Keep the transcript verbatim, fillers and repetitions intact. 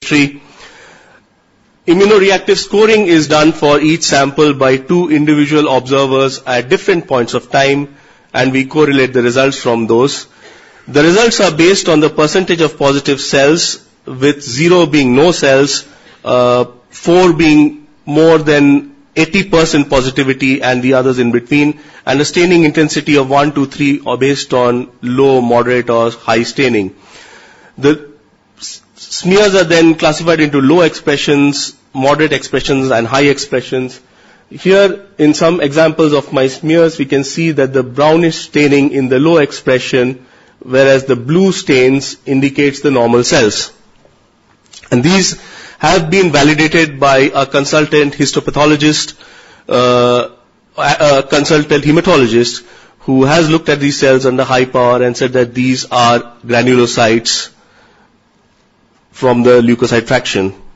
history. Immunoreactive scoring is done for each sample by two individual observers at different points of time, and we correlate the results from those. The results are based on the percentage of positive cells, with zero being no cells, uh, four being more than eighty percent positivity and the others in between, and a staining intensity of one, two, three are based on low, moderate or high staining. The smears are then classified into low expressions, moderate expressions and high expressions. Here in some examples of my smears we can see that the brownish staining in the low expression, whereas the blue stains indicates the normal cells. And these have been validated by a consultant histopathologist, uh, a consultant hematologist who has looked at these cells under high power and said that these are granulocytes from the leukocyte fraction.